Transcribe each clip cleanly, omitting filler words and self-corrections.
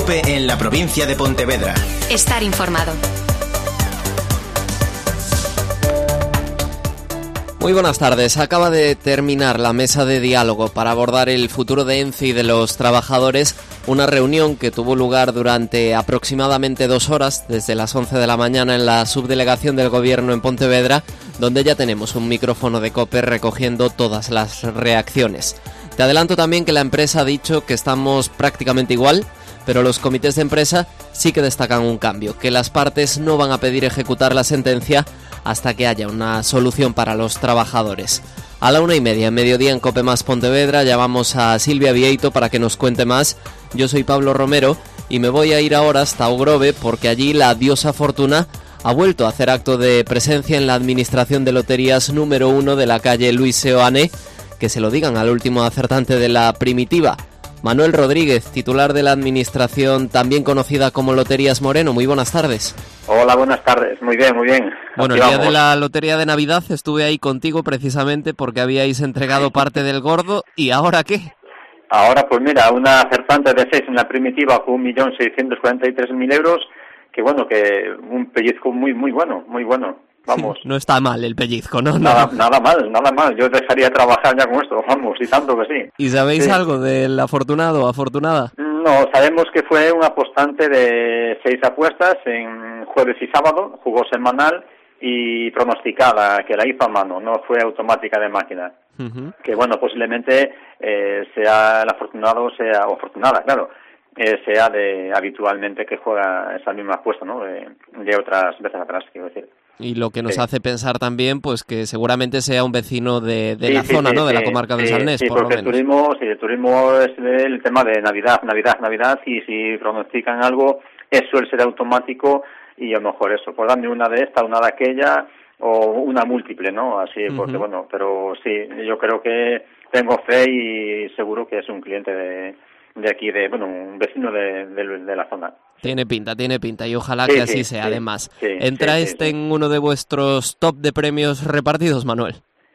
COPE en la provincia de Pontevedra. Estar informado. Muy buenas tardes. Acaba de terminar la mesa de diálogo para abordar el futuro de ENCE y de los trabajadores, una reunión que tuvo lugar durante aproximadamente 2 horas, desde las 11 de la mañana en la subdelegación del Gobierno en Pontevedra, donde ya tenemos un micrófono de COPE recogiendo todas las reacciones. Te adelanto también que la empresa ha dicho que estamos prácticamente igual, pero los comités de empresa sí que destacan un cambio, que las partes no van a pedir ejecutar la sentencia hasta que haya una solución para los trabajadores. A la 1:30, en mediodía en COPE Más Pontevedra, llamamos a Silvia Vieito para que nos cuente más. Yo soy Pablo Romero y me voy a ir ahora hasta Ogrove porque allí la diosa Fortuna ha vuelto a hacer acto de presencia en la administración de loterías número 1 de la calle Luis Seoane. Que se lo digan al último acertante de la primitiva, Manuel Rodríguez, titular de la administración también conocida como Loterías Moreno. Muy buenas tardes. Hola, buenas tardes. Muy bien, muy bien. Bueno, el día de la Lotería de Navidad estuve ahí contigo precisamente porque habíais entregado parte del gordo. ¿Y ahora qué? Ahora, pues mira, una acertante de 6 en la primitiva con 1.643.000 euros, que bueno, que un pellizco muy bueno, muy bueno. Vamos. No está mal el pellizco, ¿no? Nada mal. Yo dejaría trabajar ya con esto, vamos, y tanto que sí. ¿Y sabéis algo del afortunado o afortunada? No, sabemos que fue un apostante de 6 apuestas en jueves y sábado, jugó semanal y pronosticada, que la hizo a mano, no fue automática de máquina. Uh-huh. Que bueno, posiblemente sea el afortunado, o afortunada, claro, sea de habitualmente que juega esa misma apuesta, ¿no? De otras veces atrás, quiero decir. Y lo que nos hace pensar también, pues que seguramente sea un vecino de la zona, ¿no? De la comarca de Salnés, por lo menos. El turismo es el tema de Navidad, y si pronostican algo, suele ser automático y a lo mejor eso, pues dame una de esta, una de aquella, o una múltiple, ¿no? Así, porque bueno, pero sí, yo creo que tengo fe y seguro que es un cliente de aquí, un vecino de la zona. Tiene pinta y ojalá que así sea, además. ¿Entra en uno de vuestros top de premios repartidos, Manuel?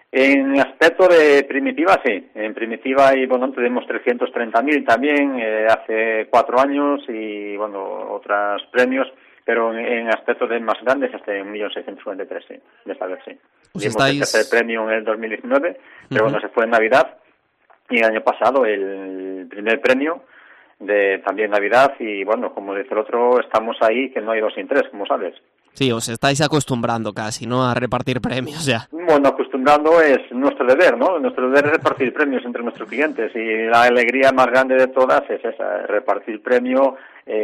En aspecto de primitiva, sí. En primitiva, y bueno, tenemos 330.000 también, hace 4 años, y bueno, otros premios, pero en aspecto de más grandes, hasta 1.643.000, sí, de esta vez, sí. Pues Dimos el tercer premio en el 2019, pero bueno, se fue en Navidad, y el año pasado el primer premio de también Navidad, y bueno, como dice el otro, estamos ahí que no hay 2 sin 3, como sabes. Sí, os estáis acostumbrando casi, ¿no?, a repartir premios ya. Bueno, acostumbrando es nuestro deber, ¿no? Nuestro deber es repartir premios entre nuestros clientes, y la alegría más grande de todas es esa, repartir premio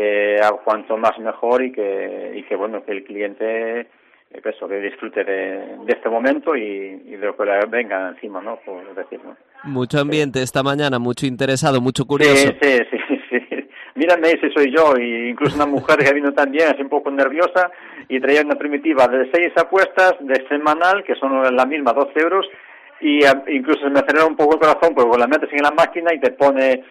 a cuanto más mejor, y que bueno, que el cliente que disfrute de este momento y de lo que le venga encima, ¿no? Por decir, ¿no? Mucho ambiente esta mañana, mucho interesado, mucho curioso. Sí. Mírame si soy yo, y incluso una mujer que vino también, así un poco nerviosa, y traía una primitiva de 6 apuestas de semanal, que son la misma, 12 euros, y incluso se me acelera un poco el corazón, porque la metes en la máquina y te pone,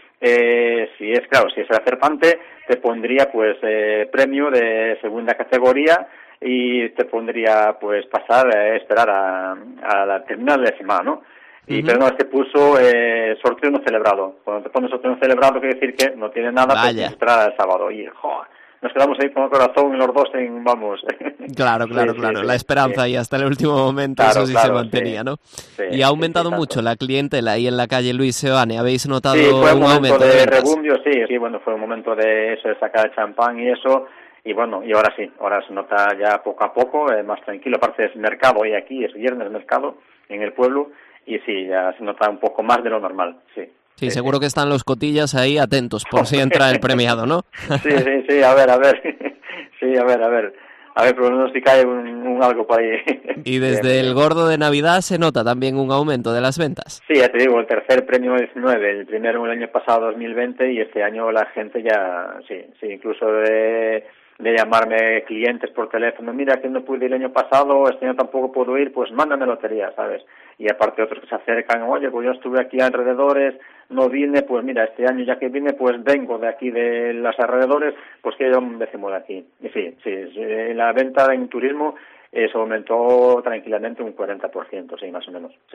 si es el acertante, te pondría pues premio de segunda categoría, y te pondría pues esperar a la terminal de semana, ¿no? Y pero no, es que puso sorteo no celebrado. Cuando te pones sorteo no celebrado quiere decir que no tiene nada, pues esperar al sábado. Y nos quedamos ahí con el corazón los dos vamos. Claro, la esperanza y hasta el último momento, claro, eso se mantenía, ¿no? Sí, y ha aumentado mucho la clientela ahí en la calle Luis Seoane. ¿Habéis notado un aumento de rebumbio? Sí, bueno, fue un momento de eso, de sacar el champán y eso. Y bueno, y ahora se nota ya poco a poco, más tranquilo. Aparte es mercado hoy aquí, es viernes mercado en el pueblo, y sí, ya se nota un poco más de lo normal, sí. Sí, seguro que están los cotillas ahí atentos por si entra el premiado, ¿no? Sí, a ver. Sí, a ver, pero no si cae un algo por ahí. Y desde el gordo de Navidad se nota también un aumento de las ventas. Sí, ya te digo, el tercer premio es 19, el primero el año pasado 2020, y este año la gente ya, sí, incluso de llamarme clientes por teléfono, mira que no pude ir el año pasado, este año tampoco puedo ir, pues mándame lotería, ¿sabes? Y aparte otros que se acercan, oye, pues yo estuve aquí alrededores, no vine, pues mira, este año ya que vine, pues vengo de aquí de los alrededores, pues que yo decimos de aquí. Y sí, la venta en turismo se aumentó tranquilamente un 40%, sí, más o menos, sí.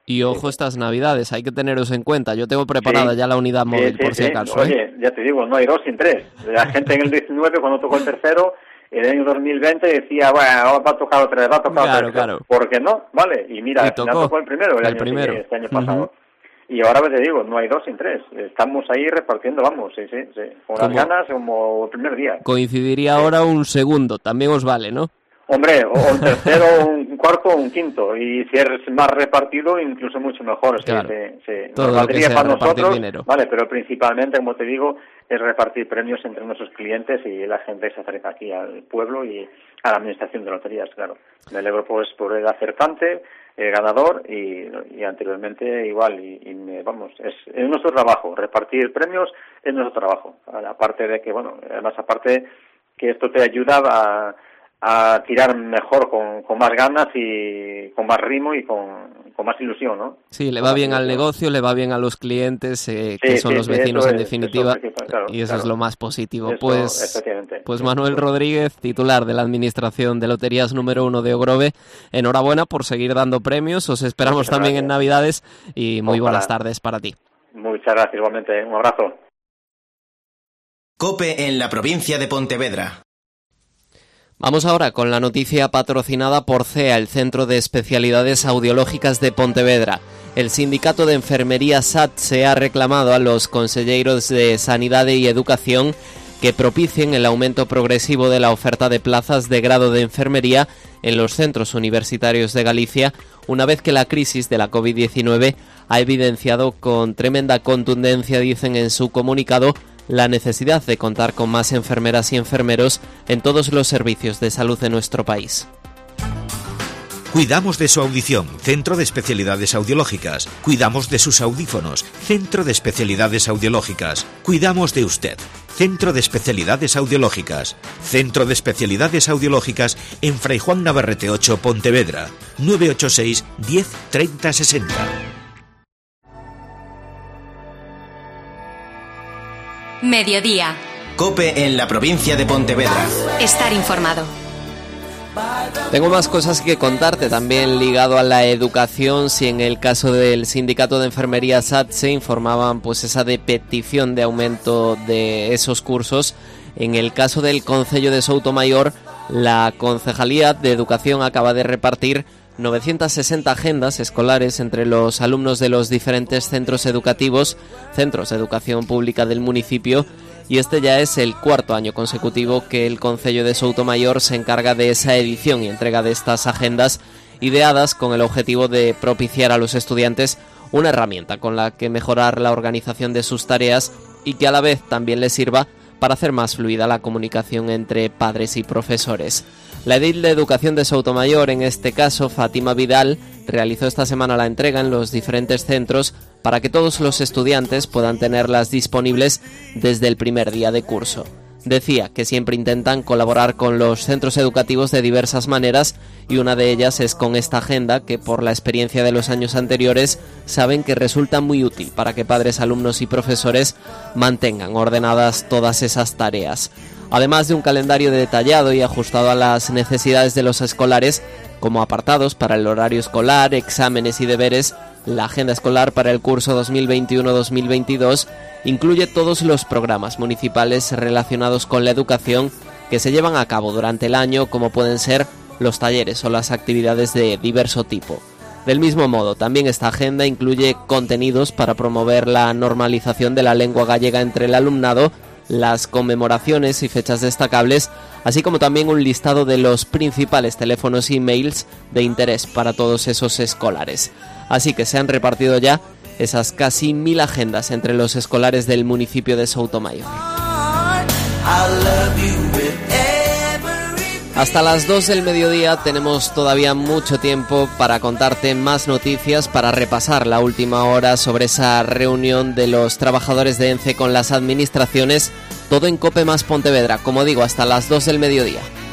Y ojo estas Navidades, hay que teneros en cuenta. Yo tengo preparada ya la unidad móvil, por si acaso. Oye, ya te digo, no hay 2 sin 3. La gente en el 19, cuando tocó el tercero, el año 2020 decía, bueno, va a tocar otra vez, Claro. ¿Por qué no? Vale, y mira, al final tocó el primero este año pasado. Y ahora te digo, no hay 2 sin 3. Estamos ahí repartiendo, vamos, sí. Con las ganas como el primer día. Coincidiría ahora un segundo, también os vale, ¿no? Hombre, o un tercero, un cuarto o un quinto. Y si es más repartido, incluso mucho mejor. Claro. Todo lo que sea para nosotros, dinero. Vale, pero principalmente, como te digo, es repartir premios entre nuestros clientes y la gente que se acerca aquí al pueblo y a la administración de loterías, claro. Me alegro pues por el acertante, el ganador y anteriormente igual. Vamos, es nuestro trabajo. Repartir premios es nuestro trabajo. Aparte de que, bueno, además aparte que esto te ayuda a tirar mejor, con más ganas y con más ritmo y con más ilusión, ¿no? Sí, le va bien al negocio, le va bien a los clientes, que son los vecinos en definitiva, y eso es lo más positivo. Pues Manuel Rodríguez, titular de la Administración de Loterías número 1 de Ogrove, enhorabuena por seguir dando premios, os esperamos también en Navidades y muy buenas tardes para ti. Muchas gracias, igualmente, un abrazo. COPE en la provincia de Pontevedra. Vamos ahora con la noticia patrocinada por CEA, el Centro de Especialidades Audiológicas de Pontevedra. El Sindicato de Enfermería SATSE ha reclamado a los conselleiros de Sanidad y Educación que propicien el aumento progresivo de la oferta de plazas de grado de enfermería en los centros universitarios de Galicia, una vez que la crisis de la COVID-19 ha evidenciado con tremenda contundencia, dicen en su comunicado, la necesidad de contar con más enfermeras y enfermeros en todos los servicios de salud de nuestro país. Cuidamos de su audición, Centro de Especialidades Audiológicas. Cuidamos de sus audífonos, Centro de Especialidades Audiológicas. Cuidamos de usted, Centro de Especialidades Audiológicas. Centro de Especialidades Audiológicas en Fray Juan Navarrete 8, Pontevedra. 986 10 30 60. Mediodía. COPE en la provincia de Pontevedra. Estar informado. Tengo más cosas que contarte también ligado a la educación. Si en el caso del Sindicato de Enfermería SATSE informaban pues esa de petición de aumento de esos cursos, en el caso del Concello de Soutomayor, la Concejalía de Educación acaba de repartir 960 agendas escolares entre los alumnos de los diferentes centros educativos, centros de educación pública del municipio, y este ya es el cuarto año consecutivo que el Concello de Soutomayor se encarga de esa edición y entrega de estas agendas ideadas con el objetivo de propiciar a los estudiantes una herramienta con la que mejorar la organización de sus tareas y que a la vez también les sirva para hacer más fluida la comunicación entre padres y profesores. La edil de Educación de Soutomayor, en este caso Fátima Vidal, realizó esta semana la entrega en los diferentes centros para que todos los estudiantes puedan tenerlas disponibles desde el primer día de curso. Decía que siempre intentan colaborar con los centros educativos de diversas maneras y una de ellas es con esta agenda que por la experiencia de los años anteriores saben que resulta muy útil para que padres, alumnos y profesores mantengan ordenadas todas esas tareas. Además de un calendario detallado y ajustado a las necesidades de los escolares, como apartados para el horario escolar, exámenes y deberes, la agenda escolar para el curso 2021-2022 incluye todos los programas municipales relacionados con la educación que se llevan a cabo durante el año, como pueden ser los talleres o las actividades de diverso tipo. Del mismo modo, también esta agenda incluye contenidos para promover la normalización de la lengua gallega entre el alumnado, las conmemoraciones y fechas destacables, así como también un listado de los principales teléfonos y mails de interés para todos esos escolares. Así que se han repartido ya esas casi 1000 agendas entre los escolares del municipio de Soutomayor. Hasta las 2 del mediodía tenemos todavía mucho tiempo para contarte más noticias, para repasar la última hora sobre esa reunión de los trabajadores de ENCE con las administraciones, todo en COPE más Pontevedra, como digo, hasta las 2 del mediodía.